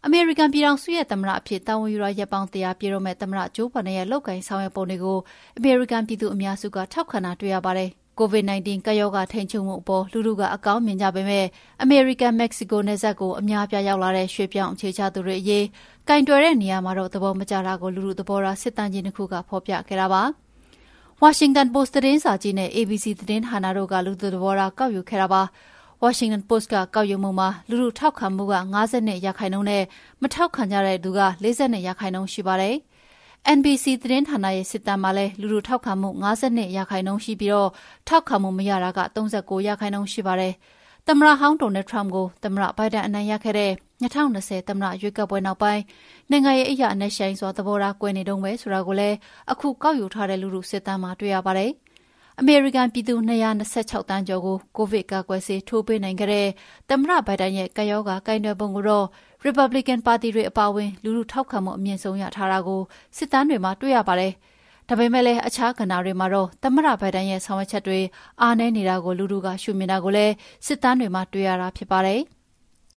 အမေရိကန်ပြည်ထောင်စုရဲ့သမ္မတအဖြစ်တာဝန်ယူရရက်ပေါင်း100ပြည့်တော့မဲ့သမ္မတဂျိုးဘိုင်ဒန်ရဲ့လုပ်ကိုင်ဆောင်ရွက်ပုံတွေကိုအမေရိကန်ပြည်သူအများစုကထောက်ခံတာတွေ့ရပါတယ်။ COVID-19 ကပ်ရောဂါထိန်းချုပ်မှုအပေါ်လူထုကအကောင်းမြင်ကြပေမဲ့အမေရိကန်-မက္ကဆီကိုနယ်စပ်ကိုအများအပြားရောက်လာတဲ့ရွှေ့ပြောင်းအခြေချသူတွေအရေးကိုင်တွယ်တဲ့နေရာမှာတော့သဘောမကျတာကိုလူထုသဘောထားစစ်တမ်းကြီး2ခုကဖော်ပြခဲ့တာပါ။ Washington Post သတင်းစာကြီးနဲ့ ABC သတင်းဌာနတို့ကလူထုသဘောထားကောက်ယူခဲ့တာပါ။ Washington Post ကကောက်ယူမှုမှာလူထုထောက်ခံမှုက52%နဲ့မထောက်ခံကြတဲ့သူက42%ရှိပါတယ်။ NBC သတင်းဌာနရဲ့စစ်တမ်းမှာလည်းလူထုထောက်ခံမှု52%ရှိပြီးထောက်ခံမှုမရတာက39%ရှိပါတယ်။သမ္မတဟောင်းဒေါ်နယ်ထရမ့်ကိုသမ္မတဘိုင်ဒန်အနိုင်ရခဲ့တဲ့2020သမ္မတရွေးကောက်ပွဲနောက်ပိုင်းနိုင်ငံရေးအရနက်ရှိုင်းစွာသဘောထားကွဲနေတုန်းပဲဆိုတာကိုလည်းအခုကောက်ယူထားတဲ့လူထုစစ်တမ်းမှာတွေ့ရပါတယ်။အမေရိကန်ပြည်သူ226သန်းကျော်ကိုကိုဗစ်ကာကွယ်ဆေးထိုးပေးနိုင်ခဲ့တဲ့သမ္မတဘိုင်ဒန်ရဲ့ကပ်ရောဂါကိုင်တွယ်ပုံကိုတော့ရီပတ်ဘလစ်ကန်ပါတီတွေအပါအဝင်လူထုထောက်ခံမှုအမြင့်ဆုံးရထားတာကိုစစ်တမ်းတွေမှာတွေ့ရပါတယ်။ဒါပေမဲ့လည်းအခြားကဏ္ဍတွေမှာတော့သမ္မတဘိုင်ဒန်ရဲ့ဆောင်ရွက်ချက်တွေအားနည်းနေတာကိုလူထုကရှုမြင်တာကိုလည်းစစ်တမ်းတွေမှာတွေ့ရတာဖြစ်ပါတယ်။